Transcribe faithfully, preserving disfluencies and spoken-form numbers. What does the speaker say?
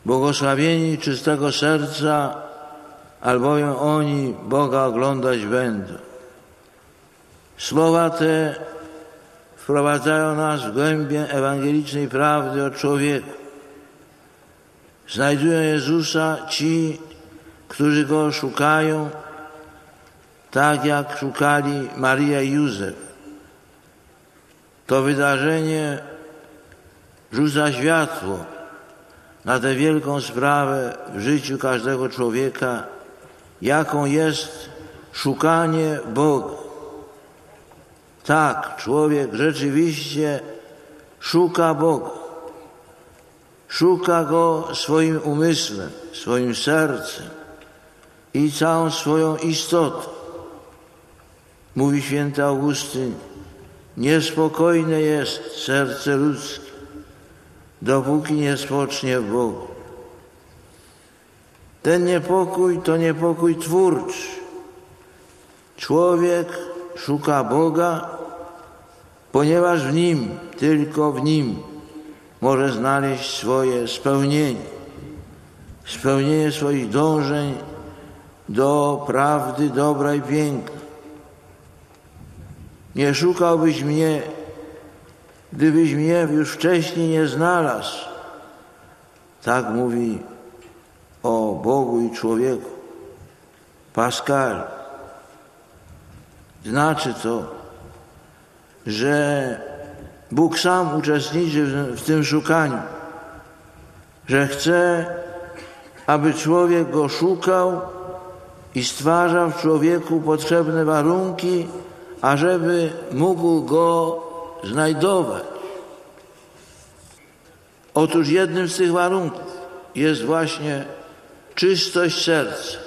Błogosławieni czystego serca, albowiem oni Boga oglądać będą. Słowa te wprowadzają nas w głębię ewangelicznej prawdy o człowieku. Znajdują Jezusa ci, którzy Go szukają, tak jak szukali Maria i Józef. To wydarzenie rzuca światło na tę wielką sprawę w życiu każdego człowieka, jaką jest szukanie Boga. Tak, człowiek rzeczywiście szuka Boga. Szuka Go swoim umysłem, swoim sercem i całą swoją istotą. Mówi święty Augustyn, niespokojne jest serce ludzkie, dopóki nie spocznie w Bogu. Ten niepokój to niepokój twórczy. Człowiek szuka Boga, ponieważ w Nim, tylko w Nim może znaleźć swoje spełnienie. Spełnienie swoich dążeń do prawdy, dobra i piękna. Nie szukałbyś mnie, gdybyś mnie już wcześniej nie znalazł. Tak mówi o Bogu i człowieku Pascal. Znaczy to, że Bóg sam uczestniczy w tym szukaniu, że chce, aby człowiek Go szukał i stwarza w człowieku potrzebne warunki, ażeby mógł Go znajdować. Otóż jednym z tych warunków jest właśnie czystość serca.